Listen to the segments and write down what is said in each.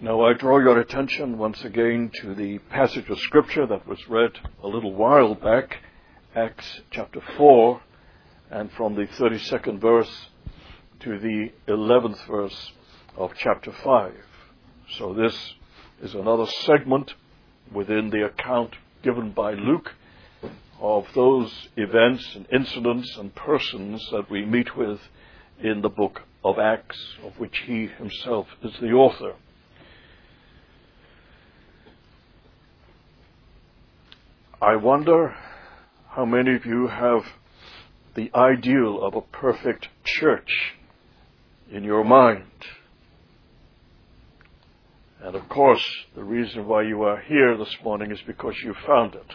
Now I draw your attention once again to the passage of Scripture that was read a little while back, Acts chapter 4, and from the 32nd verse to the 11th verse of chapter 5. So this is another segment within the account given by Luke of those events and incidents and persons that we meet with in the book of Acts, of which he himself is the author. I wonder how many of you have the ideal of a perfect church in your mind. And of course, the reason why you are here this morning is because you found it.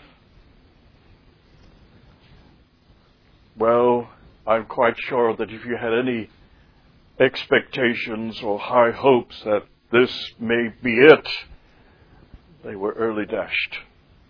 Well, I'm quite sure that if you had any expectations or high hopes that this may be it, they were early dashed.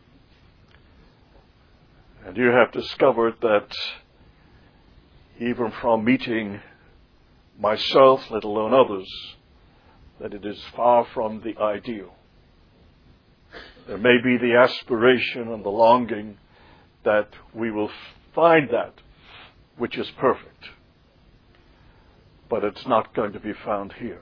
And you have discovered that even from meeting myself, let alone others, that it is far from the ideal. There may be the aspiration and the longing that we will find that which is perfect, but it's not going to be found here.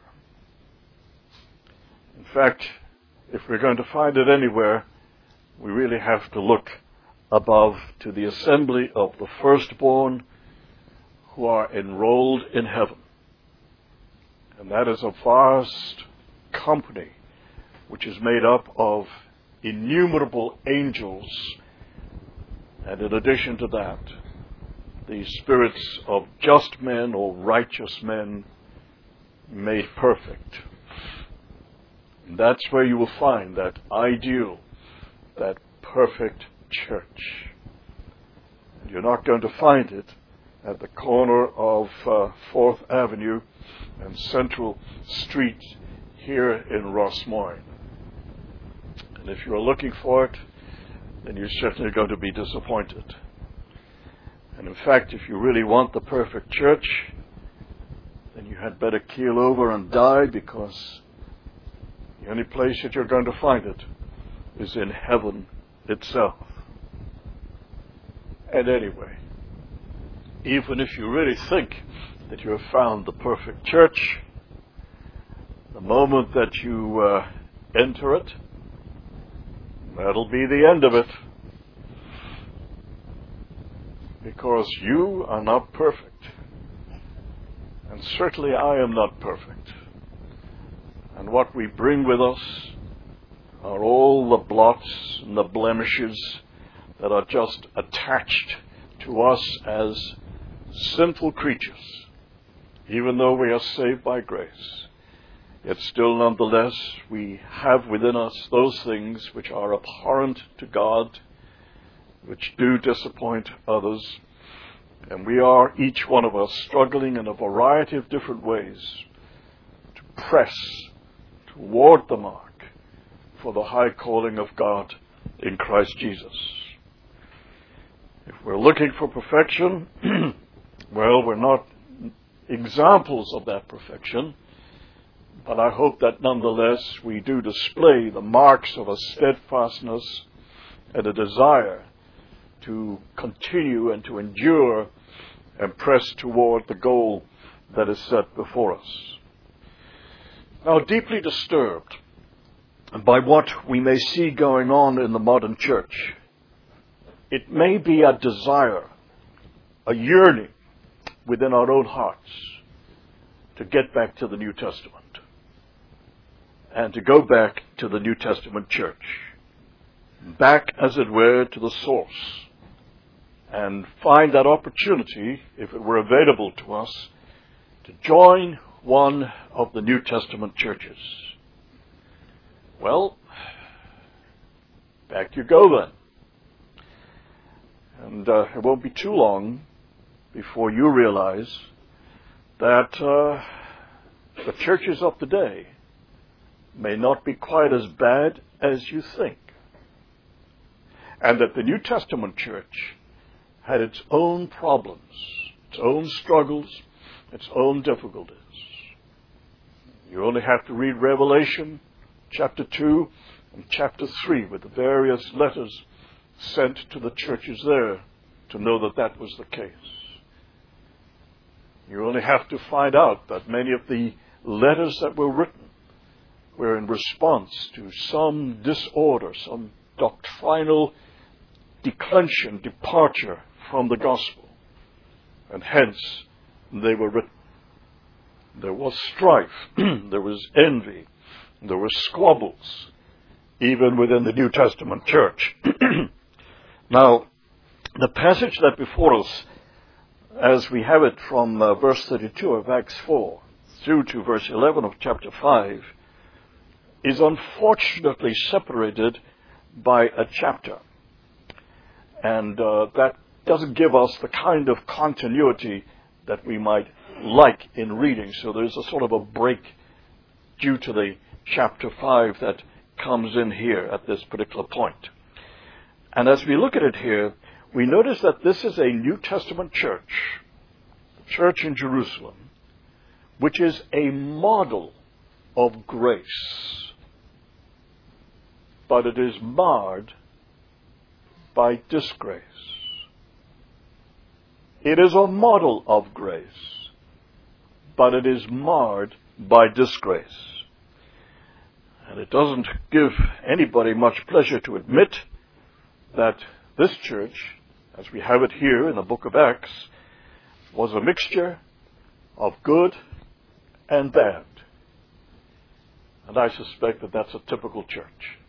In fact, if we're going to find it anywhere, we really have to look above to the assembly of the firstborn who are enrolled in heaven. And that is a vast company which is made up of innumerable angels, and in addition to that, the spirits of just men or righteous men made perfect. And that's where you will find that ideal, that perfect church. And you're not going to find it at the corner of 4th Avenue and Central Street here in Ross Moyne. And if you're looking for it, then you're certainly going to be disappointed. And in fact, if you really want the perfect church, then you had better keel over and die, because the only place that you're going to find it is in heaven itself. And anyway, even if you really think that you have found the perfect church, the moment that you enter it, that'll be the end of it. Because you are not perfect. And certainly I am not perfect. And what we bring with us are all the blots and the blemishes that are just attached to us as sinful creatures. Even though we are saved by grace, yet still nonetheless we have within us those things which are abhorrent to God, which do disappoint others, and we are, each one of us, struggling in a variety of different ways to press toward the mark for the high calling of God in Christ Jesus. If we're looking for perfection, well, we're not examples of that perfection, but I hope that nonetheless we do display the marks of a steadfastness and a desire to continue and to endure and press toward the goal that is set before us. Now, deeply disturbed by what we may see going on in the modern church, it may be a desire, a yearning within our own hearts to get back to the New Testament and to go back to the New Testament church, back, as it were, to the source, and find that opportunity, if it were available to us, to join one of the New Testament churches. Well, back you go then. And it won't be too long before you realize that the churches of today may not be quite as bad as you think. And that the New Testament church had its own problems, its own struggles, its own difficulties. You only have to read Revelation chapter 2 and chapter 3 with the various letters sent to the churches there to know that that was the case. You only have to find out that many of the letters that were written were in response to some disorder, some doctrinal declension, departure from the gospel. And hence, they were written. There was strife, there was envy, there were squabbles, even within the New Testament church. Now, the passage that before us, as we have it from verse 32 of Acts 4 through to verse 11 of chapter 5, is unfortunately separated by a chapter. And that doesn't give us the kind of continuity that we might like in reading. So there's a sort of a break due to the chapter 5 that comes in here at this particular point. And as we look at it here, we notice that this is a New Testament church in Jerusalem, which is a model of grace. But it is marred by disgrace. It is a model of grace, but it is marred by disgrace. And it doesn't give anybody much pleasure to admit that this church, as we have it here in the book of Acts, was a mixture of good and bad. And I suspect that that's a typical church.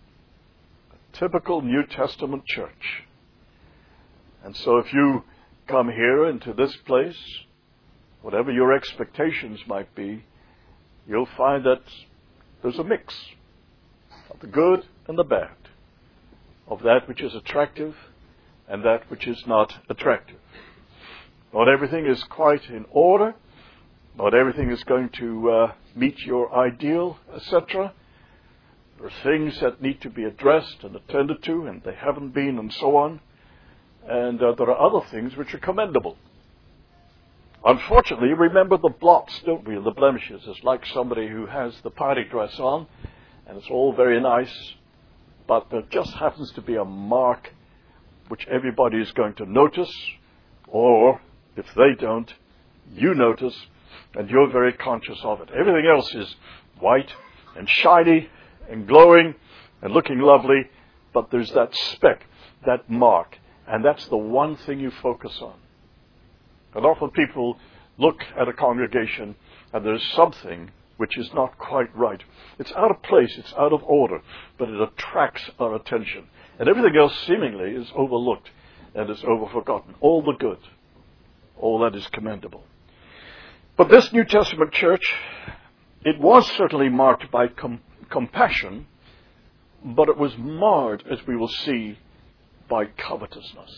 A typical New Testament church. And so if you come here into this place, whatever your expectations might be, you'll find that there's a mix of the good and the bad, of that which is attractive and that which is not attractive. Not everything is quite in order. Not everything is going to meet your ideal, etc. There are things that need to be addressed and attended to, and they haven't been, and so on. And there are other things which are commendable. Unfortunately, remember the blots, don't we, the blemishes. It's like somebody who has the party dress on, and it's all very nice, but there just happens to be a mark which everybody is going to notice, or if they don't, you notice, and you're very conscious of it. Everything else is white and shiny and glowing and looking lovely, but there's that speck, that mark, and that's the one thing you focus on. And often people look at a congregation and there's something which is not quite right. It's out of place, it's out of order, but it attracts our attention. And everything else seemingly is overlooked and is overforgotten. All the good, all that is commendable. But this New Testament church, it was certainly marked by compassion, but it was marred, as we will see, by covetousness.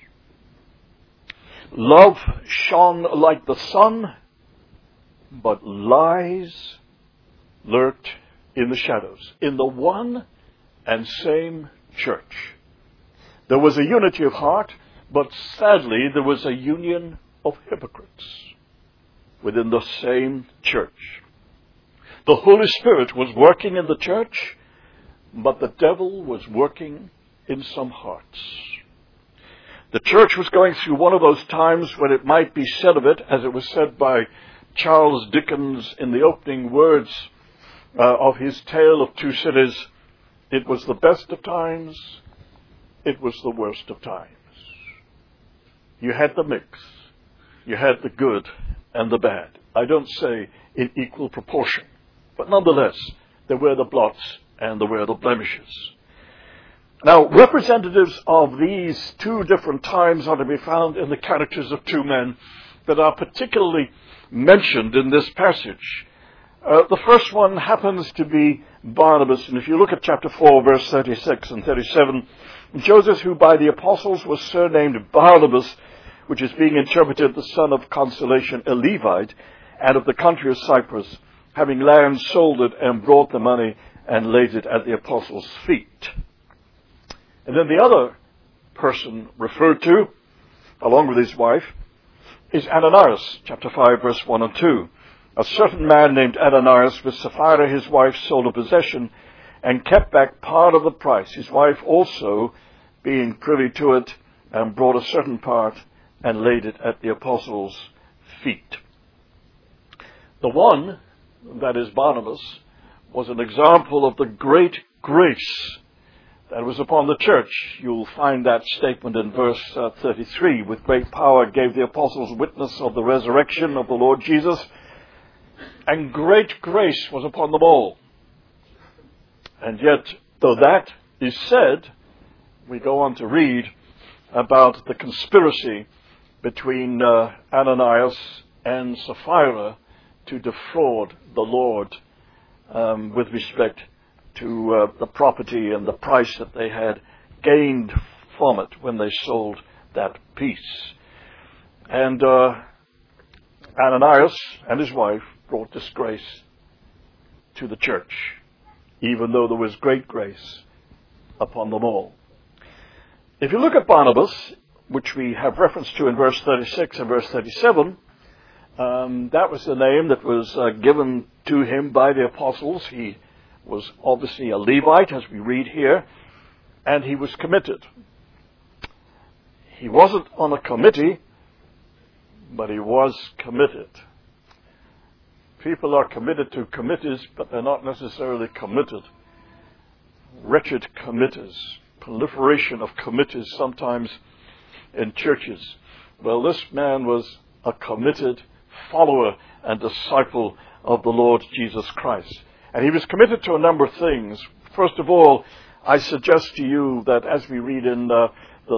Love shone like the sun, but lies lurked in the shadows. In the one and same church, there was a unity of heart, but sadly there was a union of hypocrites within the same church. The Holy Spirit was working in the church, but the devil was working in some hearts. The church was going through one of those times when it might be said of it, as it was said by Charles Dickens in the opening words of his Tale of Two Cities, it was the best of times, it was the worst of times. You had the mix. You had the good and the bad. I don't say in equal proportion, but nonetheless, there were the blots and there were the blemishes. Now, representatives of these two different times are to be found in the characters of two men that are particularly mentioned in this passage. The first one happens to be Barnabas, and if you look at chapter 4, verse 36 and 37, Joseph, who by the apostles was surnamed Barnabas, which is being interpreted the son of consolation, a Levite, and of the country of Cyprus, having land sold it and brought the money and laid it at the apostles' feet. And then the other person referred to, along with his wife, is Ananias, chapter 5, verse 1 and 2. a certain man named Ananias with Sapphira his wife sold a possession and kept back part of the price. His wife also, being privy to it, and brought a certain part and laid it at the apostles' feet. The one, that is Barnabas, was an example of the great grace that was upon the church. You'll find that statement in verse 33. With great power gave the apostles witness of the resurrection of the Lord Jesus, and great grace was upon them all. And yet, though that is said, we go on to read about the conspiracy between Ananias and Sapphira to defraud the Lord with respect to the property and the price that they had gained from it when they sold that piece. And Ananias and his wife brought disgrace to the church, even though there was great grace upon them all. If you look at Barnabas, which we have reference to in verse 36 and verse 37, that was the name that was given to him by the apostles. He was obviously a Levite, as we read here, and he was committed. He wasn't on a committee, but he was committed. People are committed to committees, but they're not necessarily committed. Wretched committees, proliferation of committees sometimes in churches. Well, this man was a committed follower and disciple of the Lord Jesus Christ. And he was committed to a number of things. First of all, I suggest to you that as we read in the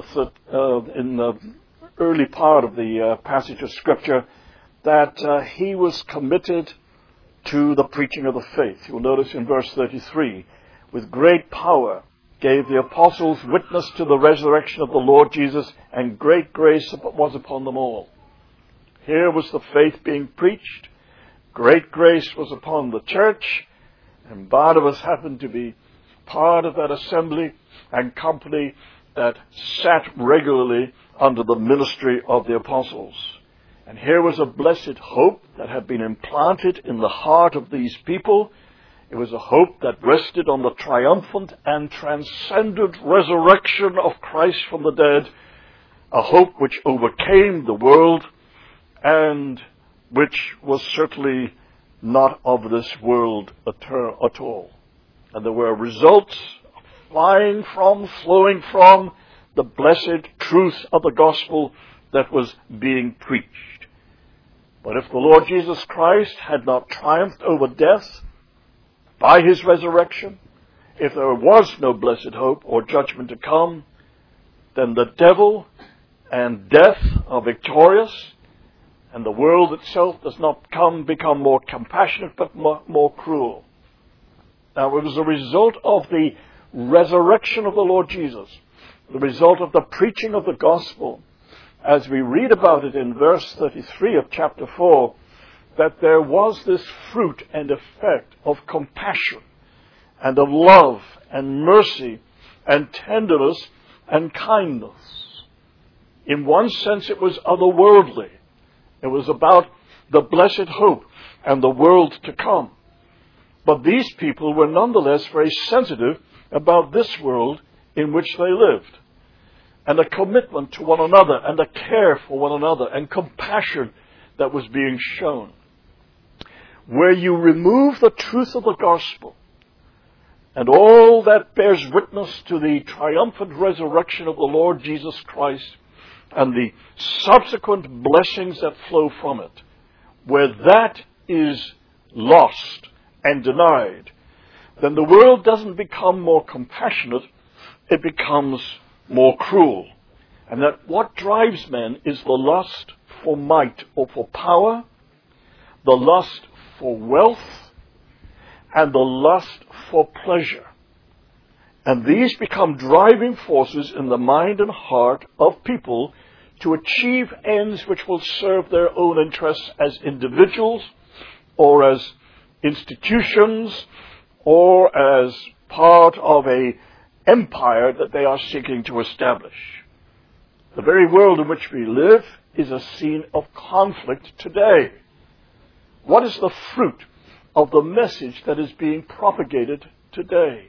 early part of the passage of Scripture, that he was committed to the preaching of the faith. You'll notice in verse 33, with great power gave the apostles witness to the resurrection of the Lord Jesus, and great grace was upon them all. Here was the faith being preached. Great grace was upon the church, and Barnabas happened to be part of that assembly and company that sat regularly under the ministry of the apostles. And here was a blessed hope that had been implanted in the heart of these people. It was a hope that rested on the triumphant and transcendent resurrection of Christ from the dead, a hope which overcame the world and which was certainly not of this world at all. And there were results flowing from the blessed truth of the gospel that was being preached. But if the Lord Jesus Christ had not triumphed over death by his resurrection, if there was no blessed hope or judgment to come, then the devil and death are victorious, and the world itself does not become more compassionate, but more cruel. Now, it was a result of the resurrection of the Lord Jesus, the result of the preaching of the gospel, as we read about it in verse 33 of chapter 4, that there was this fruit and effect of compassion and of love and mercy and tenderness and kindness. In one sense, it was otherworldly. It was about the blessed hope and the world to come. But these people were nonetheless very sensitive about this world in which they lived, and a commitment to one another, and a care for one another, and compassion that was being shown. Where you remove the truth of the gospel, and all that bears witness to the triumphant resurrection of the Lord Jesus Christ, and the subsequent blessings that flow from it, where that is lost and denied, then the world doesn't become more compassionate, it becomes more cruel. And that what drives men is the lust for might or for power, the lust for wealth, and the lust for pleasure. And these become driving forces in the mind and heart of people to achieve ends which will serve their own interests as individuals, or as institutions, or as part of an empire that they are seeking to establish. The very world in which we live is a scene of conflict today. What is the fruit of the message that is being propagated today?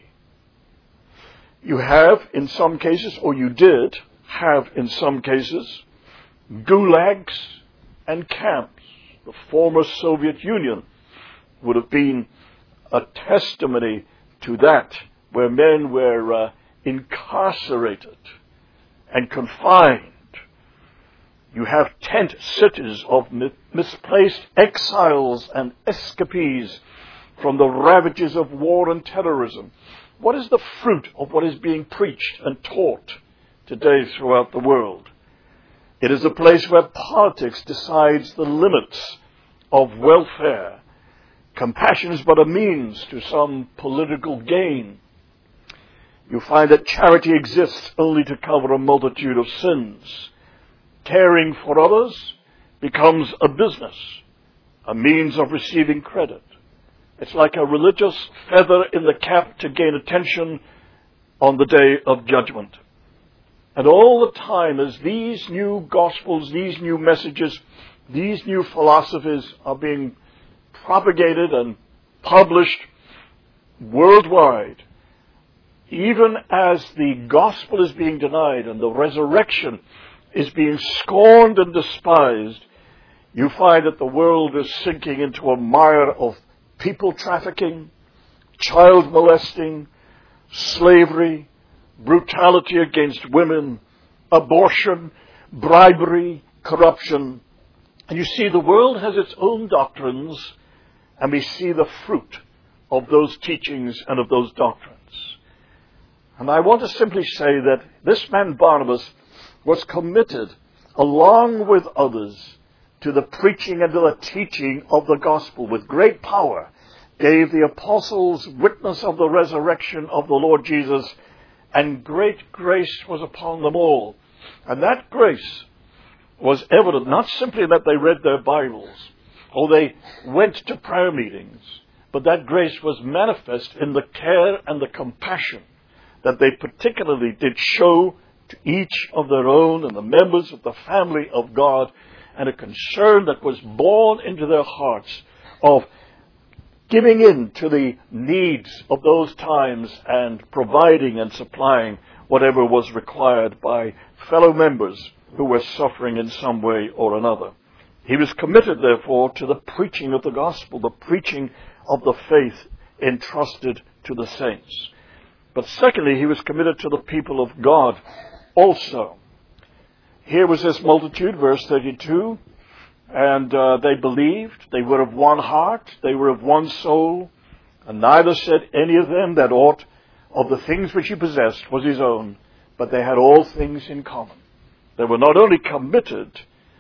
You have, in some cases, or you did have, in some cases, gulags and camps. The former Soviet Union would have been a testimony to that, where men were incarcerated and confined. You have tent cities of misplaced exiles and escapees from the ravages of war and terrorism. What is the fruit of what is being preached and taught today throughout the world? It is a place where politics decides the limits of welfare. Compassion is but a means to some political gain. You find that charity exists only to cover a multitude of sins. Caring for others becomes a business, a means of receiving credit. It's like a religious feather in the cap to gain attention on the day of judgment. And all the time as these new gospels, these new messages, these new philosophies are being propagated and published worldwide, even as the gospel is being denied and the resurrection is being scorned and despised, you find that the world is sinking into a mire of people trafficking, child molesting, slavery, brutality against women, abortion, bribery, corruption. And you see, the world has its own doctrines, and we see the fruit of those teachings and of those doctrines. And I want to simply say that this man Barnabas was committed, along with others, to the preaching and to the teaching of the gospel with great power, gave the apostles witness of the resurrection of the Lord Jesus, and great grace was upon them all. And that grace was evident not simply that they read their Bibles or they went to prayer meetings, but that grace was manifest in the care and the compassion that they particularly did show to each of their own and the members of the family of God, and a concern that was born into their hearts of giving in to the needs of those times and providing and supplying whatever was required by fellow members who were suffering in some way or another. He was committed, therefore, to the preaching of the gospel, the preaching of the faith entrusted to the saints. But secondly, he was committed to the people of God also. Here was this multitude, verse 32, and they believed, they were of one heart, they were of one soul, and neither said any of them that aught of the things which he possessed was his own, but they had all things in common. They were not only committed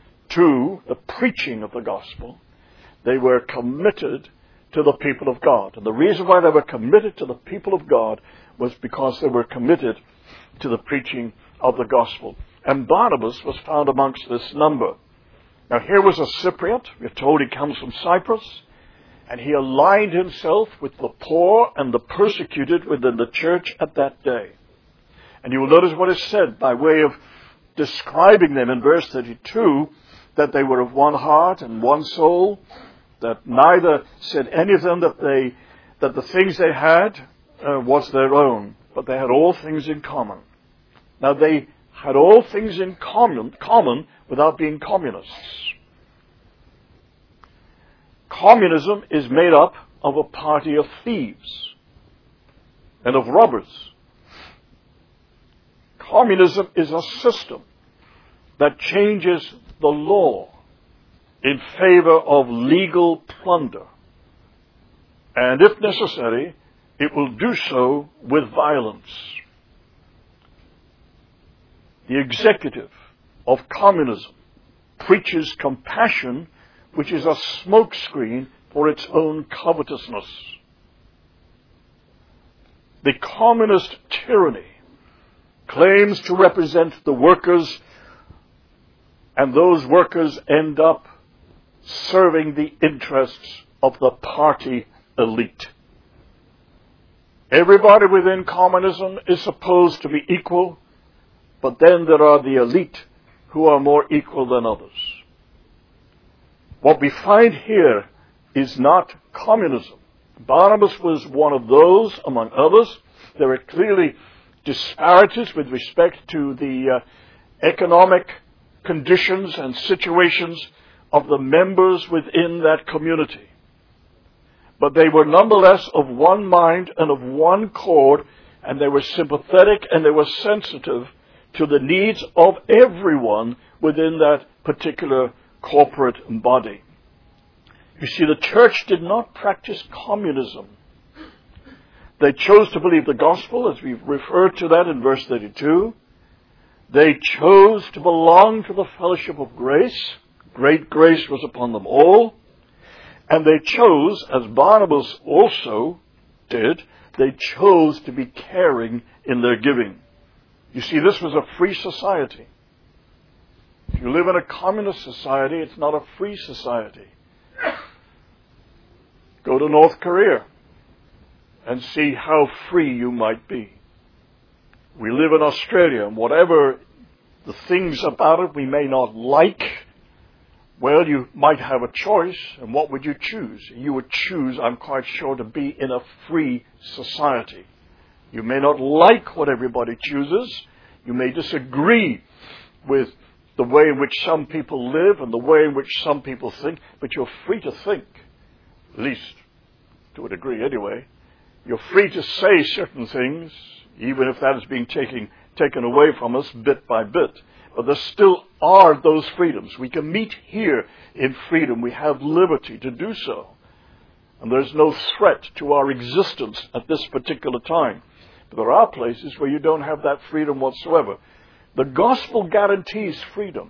to the preaching of the gospel, they were committed to the people of God. And the reason why they were committed to the people of God was because they were committed to the preaching of the gospel. And Barnabas was found amongst this number. Now here was a Cypriot. We're told he comes from Cyprus. And he aligned himself with the poor and the persecuted within the church at that day. And you will notice what is said by way of describing them in verse 32, that they were of one heart and one soul, that neither said any of them that the things they had was their own, but they had all things in common. Now they had all things in common without being communists. Communism is made up of a party of thieves and of robbers. Communism is a system that changes the law in favor of legal plunder. And if necessary, it will do so with violence. The executive of communism preaches compassion, which is a smokescreen for its own covetousness. The communist tyranny claims to represent the workers, and those workers end up serving the interests of the party elite. Everybody within communism is supposed to be equal, but then there are the elite who are more equal than others. What we find here is not communism. Barnabas was one of those, among others. There were clearly disparities with respect to the economic conditions and situations of the members within that community. But they were nonetheless of one mind and of one accord, and they were sympathetic and they were sensitive to the needs of everyone within that particular corporate body. You see, the church did not practice communism. They chose to believe the gospel, as we've referred to that in verse 32. They chose to belong to the fellowship of grace. Great grace was upon them all. And they chose, as Barnabas also did, they chose to be caring in their giving. You see, this was a free society. If you live in a communist society, it's not a free society. Go to North Korea and see how free you might be. We live in Australia, and whatever the things about it we may not like, well, you might have a choice, and what would you choose? You would choose, I'm quite sure, to be in a free society. You may not like what everybody chooses. You may disagree with the way in which some people live and the way in which some people think, but you're free to think, at least to a degree anyway. You're free to say certain things, even if that is being taken away from us bit by bit. But there still are those freedoms. We can meet here in freedom. We have liberty to do so. And there's no threat to our existence at this particular time. But there are places where you don't have that freedom whatsoever. The gospel guarantees freedom.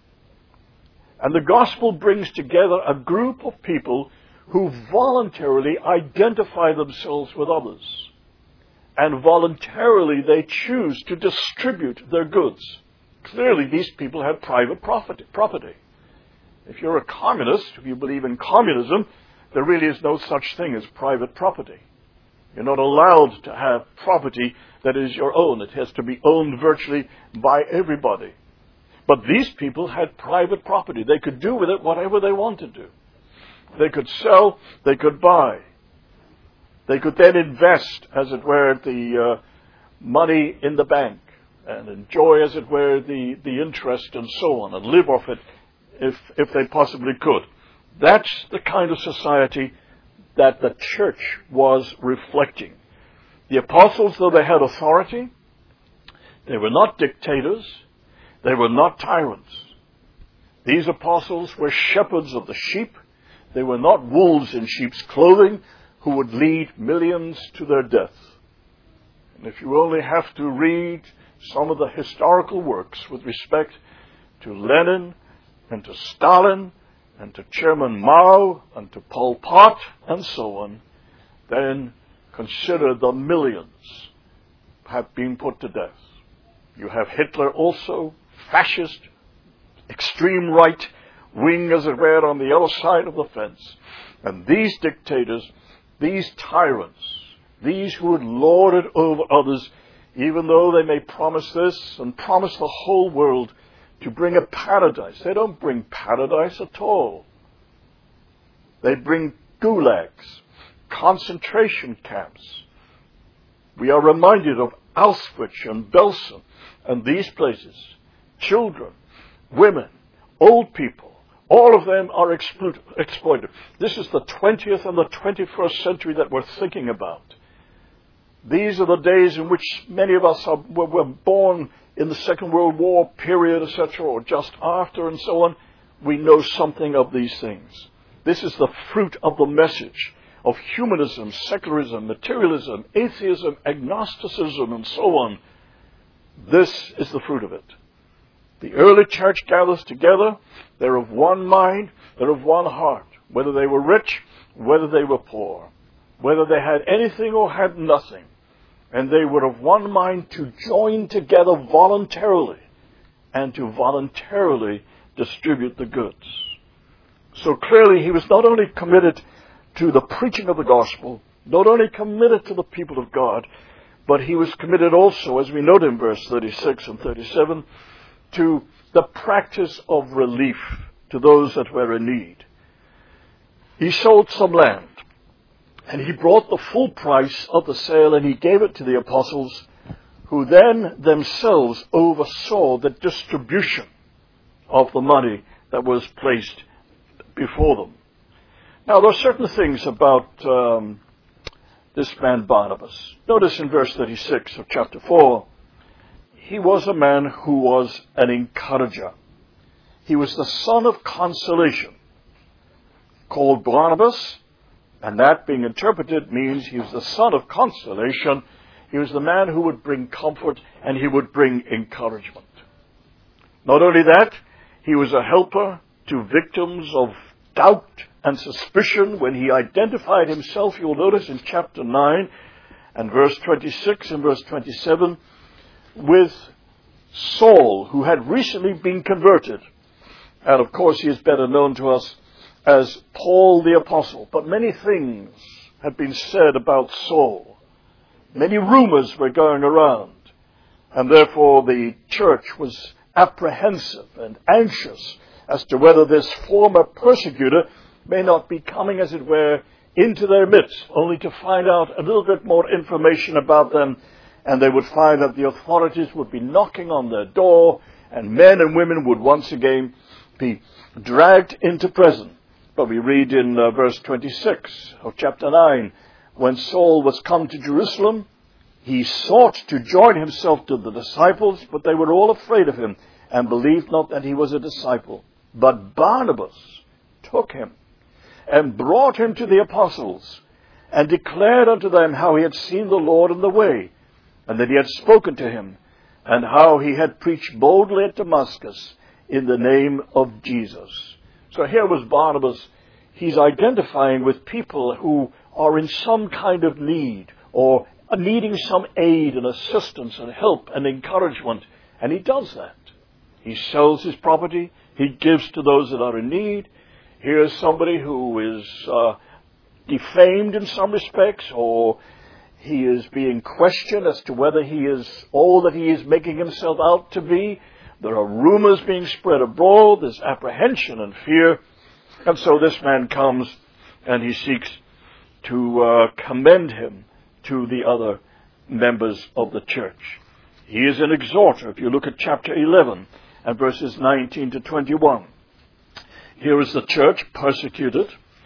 And the gospel brings together a group of people who voluntarily identify themselves with others. And voluntarily they choose to distribute their goods. Clearly, these people had private property. If you're a communist, if you believe in communism, there really is no such thing as private property. You're not allowed to have property that is your own. It has to be owned virtually by everybody. But these people had private property. They could do with it whatever they wanted to. They could sell, they could buy. They could then invest, as it were, the money in the bank and enjoy, as it were, the interest and so on, and live off it if they possibly could. That's the kind of society that the church was reflecting. The apostles, though they had authority, they were not dictators, they were not tyrants. These apostles were shepherds of the sheep. They were not wolves in sheep's clothing who would lead millions to their death. And if you only have to read some of the historical works with respect to Lenin and to Stalin and to Chairman Mao and to Pol Pot and so on, then consider the millions have been put to death. You have Hitler also, fascist, extreme right wing, as it were, on the other side of the fence. And these dictators, these tyrants, these who would lord it over others, even though they may promise this and promise the whole world to bring a paradise. They don't bring paradise at all. They bring gulags, concentration camps. We are reminded of Auschwitz and Belsen and these places. Children, women, old people, all of them are exploited. This is the 20th and the 21st century that we're thinking about. These are the days in which many of us were born in the Second World War period, etc., or just after and so on. We know something of these things. This is the fruit of the message of humanism, secularism, materialism, atheism, agnosticism, and so on. This is the fruit of it. The early church gathers together. They're of one mind. They're of one heart. Whether they were rich, whether they were poor, whether they had anything or had nothing. And they were of one mind to join together voluntarily and to voluntarily distribute the goods. So clearly he was not only committed to the preaching of the gospel, not only committed to the people of God, but he was committed also, as we note in verse 36 and 37, to the practice of relief to those that were in need. he sold some land, and he brought the full price of the sale, and he gave it to the apostles, who then themselves oversaw the distribution of the money that was placed before them. Now, there are certain things about this man Barnabas. Notice in verse 36 of chapter 4, he was a man who was an encourager. He was the son of consolation, called Barnabas, and that being interpreted means he was the son of consolation. He was the man who would bring comfort and he would bring encouragement. Not only that, he was a helper to victims of doubt and suspicion when he identified himself, you'll notice in chapter 9 and verse 26 and verse 27, with Saul, who had recently been converted. And of course, he is better known to us as Paul the Apostle. But many things had been said about Saul. Many rumors were going around. And therefore, the church was apprehensive and anxious as to whether this former persecutor may not be coming, as it were, into their midst, only to find out a little bit more information about them, and they would find that the authorities would be knocking on their door, and men and women would once again be dragged into prison. But we read in verse 26 of chapter 9, when Saul was come to Jerusalem, he sought to join himself to the disciples, but they were all afraid of him, and believed not that he was a disciple. But Barnabas took him, and brought him to the apostles, and declared unto them how he had seen the Lord in the way, and that he had spoken to him, and how he had preached boldly at Damascus in the name of Jesus. So here was Barnabas. He's identifying with people who are in some kind of need, or needing some aid and assistance and help and encouragement. And he does that. He sells his property. He gives to those that are in need. Here's somebody who is defamed in some respects, or he is being questioned as to whether he is all that he is making himself out to be. There are rumors being spread abroad. There's apprehension and fear. And so this man comes and he seeks to commend him to the other members of the church. He is an exhorter. If you look at chapter 11 and verses 19 to 21. Here is the church persecuted.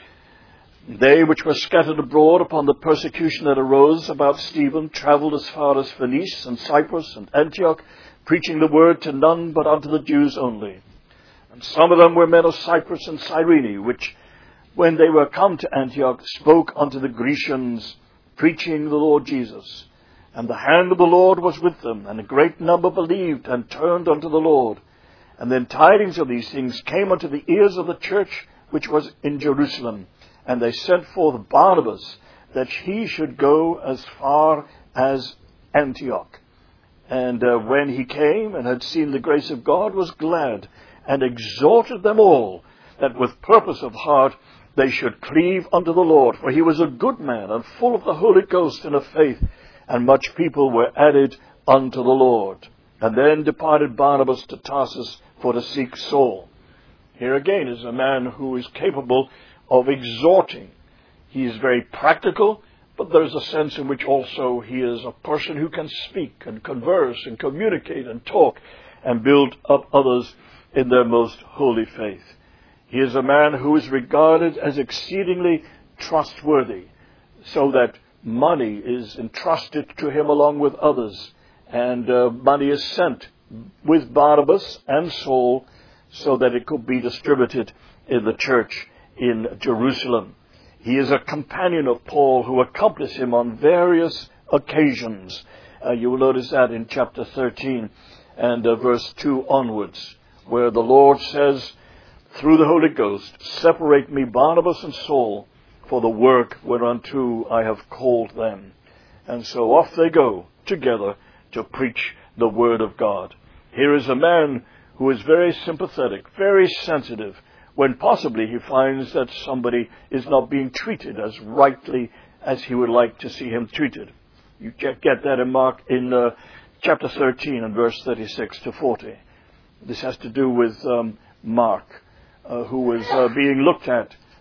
They which were scattered abroad upon the persecution that arose about Stephen traveled as far as Phoenice and Cyprus and Antioch, preaching the word to none but unto the Jews only. And some of them were men of Cyprus and Cyrene, which, when they were come to Antioch, spoke unto the Grecians, preaching the Lord Jesus. And the hand of the Lord was with them, and a great number believed and turned unto the Lord. And then tidings of these things came unto the ears of the church which was in Jerusalem. And they sent forth Barnabas, that he should go as far as Antioch. And when he came and had seen the grace of God, was glad, and exhorted them all, that with purpose of heart they should cleave unto the Lord. For he was a good man, and full of the Holy Ghost and of faith, and much people were added unto the Lord. And then departed Barnabas to Tarsus for to seek Saul. Here again is a man who is capable of exhorting. He is very practical, but there's a sense in which also he is a person who can speak and converse and communicate and talk and build up others in their most holy faith. He is a man who is regarded as exceedingly trustworthy, so that money is entrusted to him along with others, and money is sent with Barnabas and Saul so that it could be distributed in the church in Jerusalem. He is a companion of Paul who accompanies him on various occasions. You will notice that in chapter 13 and verse 2 onwards, where the Lord says, through the Holy Ghost, separate me Barnabas and Saul for the work whereunto I have called them. And so off they go together to preach the word of God. Here is a man who is very sympathetic, very sensitive, when possibly he finds that somebody is not being treated as rightly as he would like to see him treated. You get that in chapter 13 and verse 36 to 40. This has to do with Mark, who was being looked at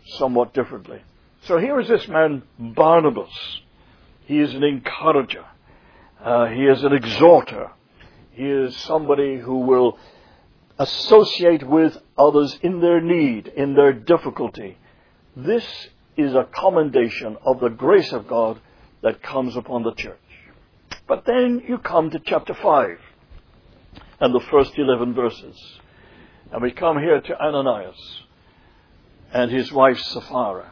somewhat differently. So here is this man, Barnabas. He is an encourager. He is an exhorter. He is somebody who will associate with others in their need, in their difficulty. This is a commendation of the grace of God that comes upon the church. But then you come to chapter 5 and the first 11 verses. And we come here to Ananias and his wife Sapphira.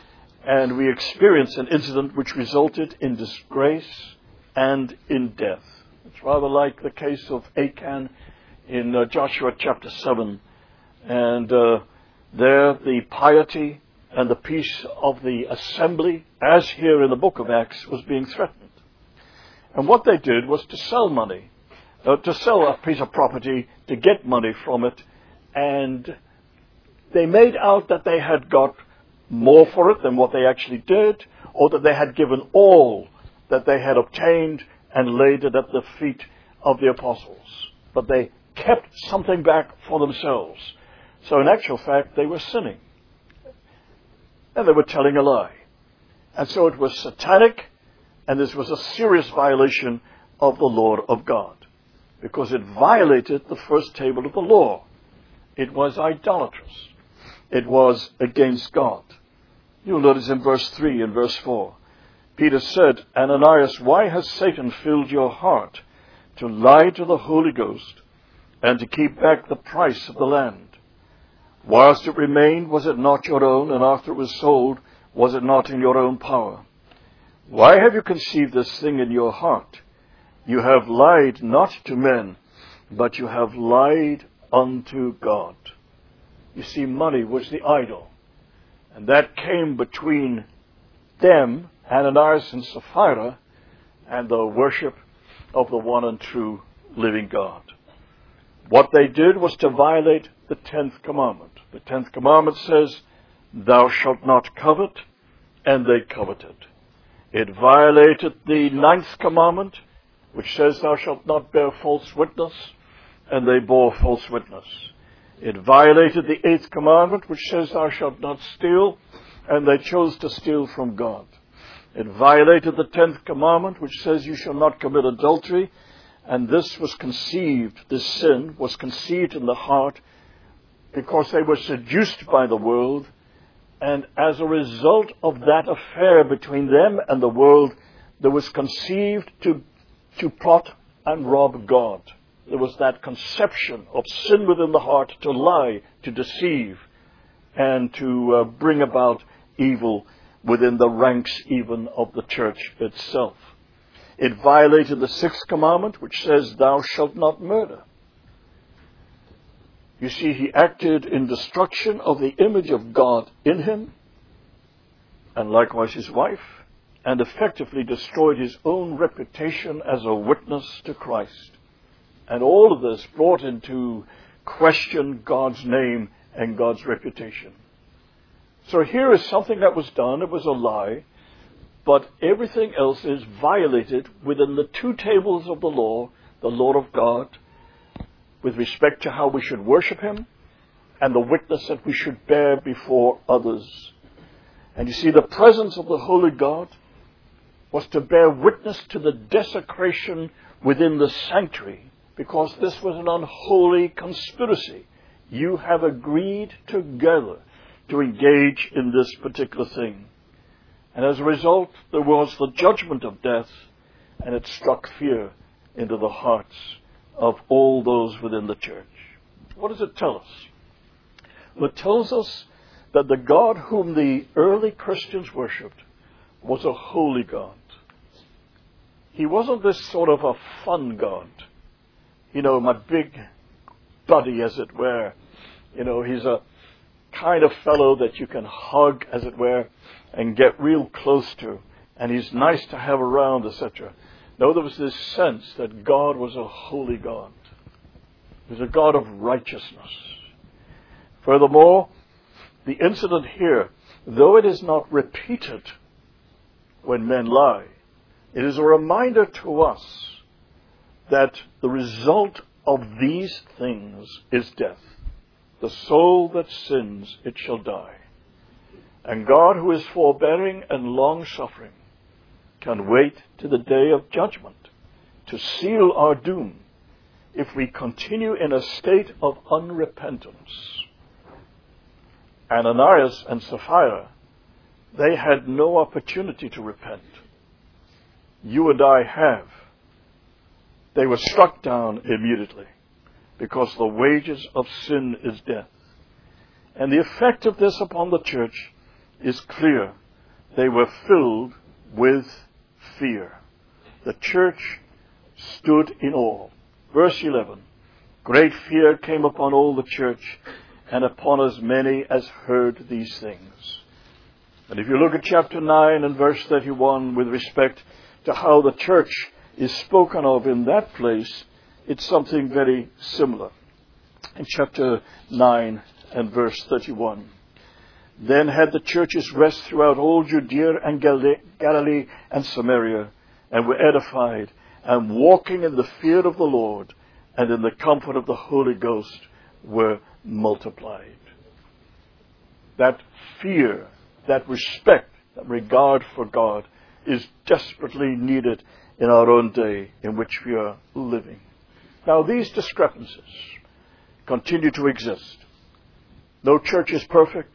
And we experience an incident which resulted in disgrace and in death. It's rather like the case of Achan in Joshua chapter 7. And there the piety and the peace of the assembly, as here in the book of Acts, was being threatened. And what they did was to sell money, to sell a piece of property, to get money from it. And they made out that they had got more for it than what they actually did, or that they had given all that they had obtained and laid it at the feet of the apostles. But they kept something back for themselves. So in actual fact, they were sinning. And they were telling a lie. And so it was satanic, and this was a serious violation of the law of God, because it violated the first table of the law. It was idolatrous. It was against God. You'll notice in verse 3 and verse 4, Peter said, Ananias, why has Satan filled your heart to lie to the Holy Ghost and to keep back the price of the land? Whilst it remained, was it not your own? And after it was sold, was it not in your own power? Why have you conceived this thing in your heart? You have lied not to men, but you have lied unto God. You see, money was the idol. And that came between them, Ananias and Sapphira, and the worship of the one and true living God. What they did was to violate the 10th commandment. The 10th commandment says, thou shalt not covet, and they coveted. It violated the 9th commandment, which says thou shalt not bear false witness, and they bore false witness. It violated the 8th commandment, which says thou shalt not steal, and they chose to steal from God. It violated the 10th commandment, which says you shall not commit adultery, and this sin was conceived in the heart because they were seduced by the world, and as a result of that affair between them and the world, there was conceived to plot and rob God. There was that conception of sin within the heart, to lie, to deceive, and to bring about evil within the ranks even of the church itself. It violated the 6th commandment, which says, thou shalt not murder. You see, he acted in destruction of the image of God in him, and likewise his wife, and effectively destroyed his own reputation as a witness to Christ. And all of this brought into question God's name and God's reputation. So here is something that was done. It was a lie. But everything else is violated within the 2 tables of the law of God, with respect to how we should worship him and the witness that we should bear before others. And you see, the presence of the Holy God was to bear witness to the desecration within the sanctuary, because this was an unholy conspiracy. You have agreed together to engage in this particular thing. And as a result, there was the judgment of death, and it struck fear into the hearts of all those within the church. What does it tell us? Well, it tells us that the God whom the early Christians worshipped was a holy God. He wasn't this sort of a fun God. You know, my big buddy, as it were. You know, he's a kind of fellow that you can hug, as it were, and get real close to. And he's nice to have around, etc. No, there was this sense that God was a holy God. He was a God of righteousness. Furthermore, the incident here, though it is not repeated when men lie, it is a reminder to us that the result of these things is death. The soul that sins, it shall die. And God, who is forbearing and long-suffering, can wait to the day of judgment to seal our doom if we continue in a state of unrepentance. Ananias and Sapphira, they had no opportunity to repent. You and I have. They were struck down immediately because the wages of sin is death. And the effect of this upon the church is clear. They were filled with fear. The church stood in awe. Verse 11, great fear came upon all the church and upon as many as heard these things. And if you look at chapter 9 and verse 31 with respect to how the church is spoken of in that place, it's something very similar. In chapter 9 and verse 31. Then had the churches rest throughout all Judea and Galilee and Samaria, and were edified, and walking in the fear of the Lord, and in the comfort of the Holy Ghost, were multiplied. That fear, that respect, that regard for God is desperately needed in our own day in which we are living. Now, these discrepancies continue to exist. No church is perfect.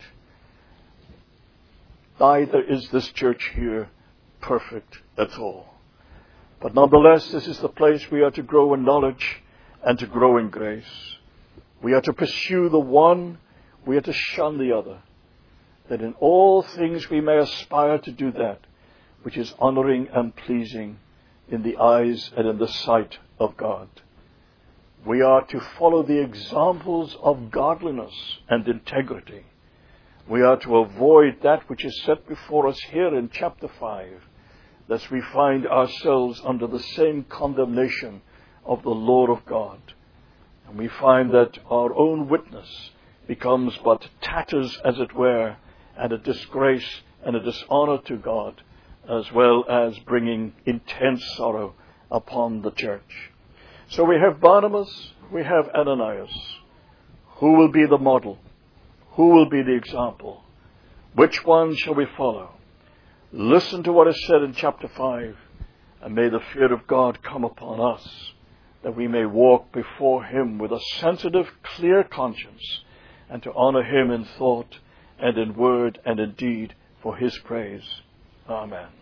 Neither is this church here perfect at all. But nonetheless, this is the place we are to grow in knowledge and to grow in grace. We are to pursue the one, we are to shun the other. That in all things we may aspire to do that which is honoring and pleasing in the eyes and in the sight of God. We are to follow the examples of godliness and integrity. We are to avoid that which is set before us here in chapter 5, lest we find ourselves under the same condemnation of the law of God. And we find that our own witness becomes but tatters, as it were, and a disgrace and a dishonor to God, as well as bringing intense sorrow upon the church. So we have Barnabas, we have Ananias. Who will be the model? Who will be the example? Which one shall we follow? Listen to what is said in chapter 5, and may the fear of God come upon us, that we may walk before Him with a sensitive, clear conscience, and to honor Him in thought and in word and in deed for His praise. Amen.